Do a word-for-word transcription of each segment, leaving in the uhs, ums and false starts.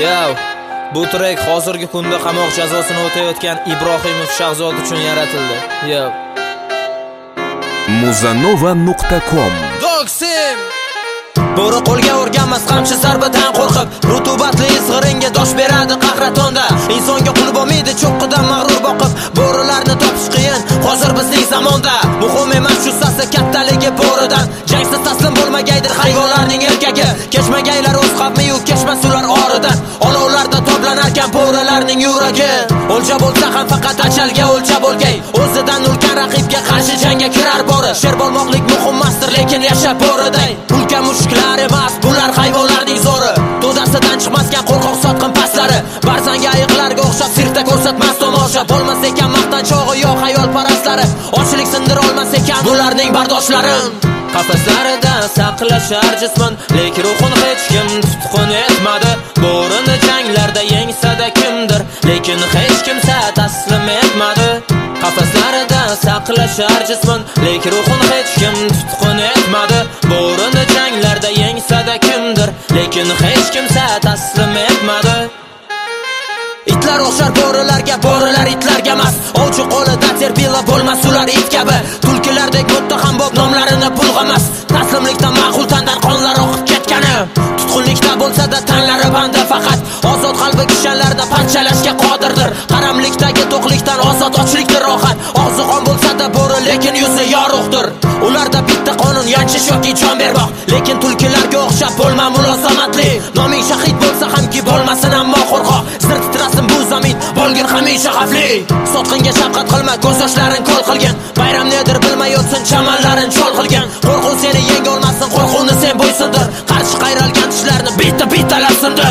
Yo, bu trek hozirgi kunda qamoq jazosini o'tayotgan Ibrohimov Shahzod uchun yaratildi. Yo. muzanova nuqta com Doksim Bo'ri qo'lga o'rganmas qamchi zarbadan qo'rqib, rutubatli izg'iringa dosh beradi qahratonda. Insonga qul bo'lmaydi cho'qqidan mag'rur boqib, bo'rilarni topish qiyin hozir bizning zamonda. Muhim emas shu sasi kattaligi bo'ridan, jangsiz taslim bo'lmagaydir hayvonlarning erkagi. Kechmagaylar o'z xavmi-yu kechmas ular oridan. Olovlarda toblanarkan bo'rilarning yuragi. O'lja bo'lsa ham faqat ajalga o'lja bo'lgay. O'zidan ulkan raqibga qarshi jangga kirar bo'ri. Sher bo'lmoqlik muhim emasdir, lekin yashab bo'riday. Ulkan mushuklar emas, bular hayvonlarning zo'ri. To'dasidan chiqmasgan qo'rqoq sotqin paslari. Barzanga ayiqlarga o'xshab sirkda ko'rsatmas tomosha. Bo'lmas ekan maqtanchog'i yo xayol parastlari. Ochlik sindira olmas ekan bularning bardoshlari. Qafaslarida saqlashar jismon, lekin ruhun hech kim tutqun etmadi. Bo'rini janglarda yengsada kimdir, lekin hech kimsa taslim etmadi. Qafaslarida saqlashar jismon, lekin ruhun hech kim tutqun etmadi. Bo'rini janglarda yengsada kimdir, lekin hech kimsa taslim etmadi. Itlar o'xshar bo'rilarga, bo'rilar itlarga emas. Ovchi qo'lida terpila bo'lmas ular it kabi. Tulkilardek muttaham bo'p nomlarini bulg'amas. Taslimlikdan ma'qul tandan qonlar oqib ketgani. Tutqunlikda bo'lsa-da tanlari banda faqat. Ozod qalbi kishanlarni parchalashga qodirdir. Qaramlikdagi to'qlikdan ozod ochlikdir rohat. Og'zi qon bo'lsa-da bo'ri, lekin yuzi yorug'dir. Ularda bitta qonun yanchish yoki jon bermoq, lekin tulkilarga o'xshab bo'lma mulozamatli. Noming shahid bo'lsa hamki bo'lmasin ammo qo'rqoq. Sir titrasin bu zamin, bo'lgin hamisha xavfli. Sotqinga shafqat qilma, ko'z yoshlaring qo'l qilgan. Bayram nedir bilmay o'tsin, chamanlarin cho'l qilgan. Qo'rquv seni yenga olmasin, qo'rquvni sen bo'ysundir. Qarshi qayralgan tishlarni bitta-bittalab sindir.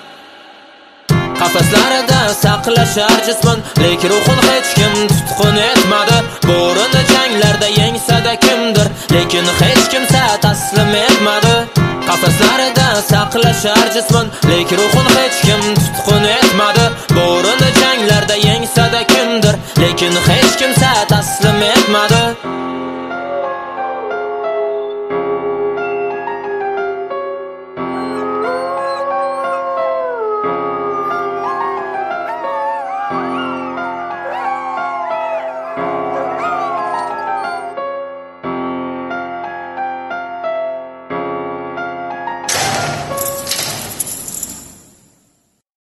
Qafaslarida saqlashar jismon, lekin ruhun hech kim tutqun etmadi. Bo'rini janglarda yengsada kimdir, lekin hech kimsa taslim etmadi. Qafaslarida saqlashar jismon, lekin ruhun hech kim tutqun etmadi. Bo'rini janglarda yengsada kimdir, lekin hech kimsa taslim etmadi.